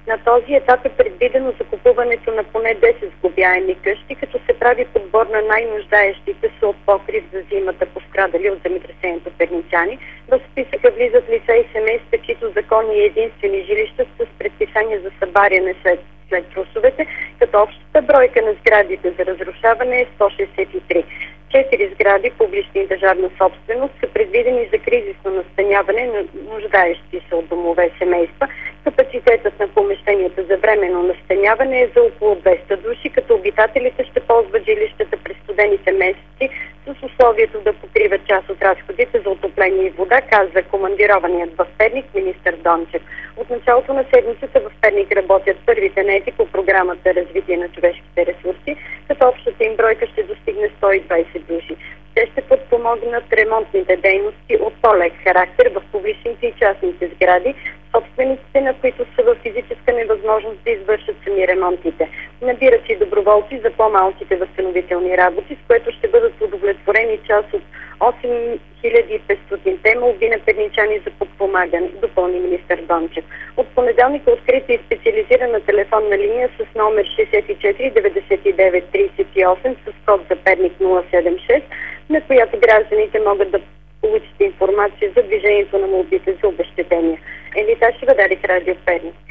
На този етап е предвидено закупуването на поне 10 сглобяеми къщи, като се прави подбор на най-нуждаещите се от покрив за зимата, пострадали от земетресението перничани. В списъка влизат лица и семейства, чието законни и единствени жилища с предписания за събаряне след трусовете, като общата бройка на сградите за разрушаване е 163. 4 сгради, публични и държавна собственост, са предвидени за кризисно настаняване на нуждаещи се от домове семейства. Капацитетът на помещенията за временно настаняване е за около 200 души, като обитателите ще ползват жилищата през студените месеци с условието да покриват част от разходите за отопление и вода, каза командированият в Перник министър Дончев. От началото на седмицата в Перник работят първите наети по програмата Развитие на човешките ресурси, като общата им бройка ще достигне 120 души. Те ще подпомогнат ремонтните дейности от по-лек характер в публичните и частните сгради, собствениците на които са в физическа невъзможност да извършат сами ремонтите. Набират и доброволци за по-малките възстановителни работи, с което ще бъдат удовлетворени част от 8500-те молби на перничани за подпомагане, допълни министър Дончев. От понеделник е открита и специализирана телефонна линия с номер 64 99 38 с код за Перник 076, на която гражданите могат да получат информация за движението на молбите за обезщетения. Елита Шивадарик, Радио Перник.